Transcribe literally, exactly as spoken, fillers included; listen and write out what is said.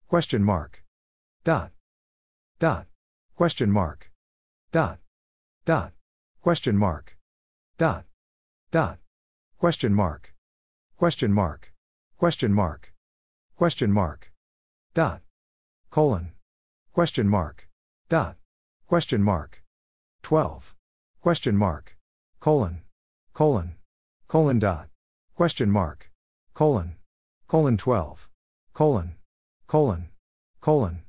Question mark. Dot. Dot. Question mark. Dot. Dot. Question mark. Dot. Dot. Question mark. Question mark. Question mark. Question mark. Dot. Colon. Question mark. Dot. Question mark. twelve. Question mark. Colon. Colon. Colon dot. Question mark. Colon. Colon twelve. Colon. Colon. Colon.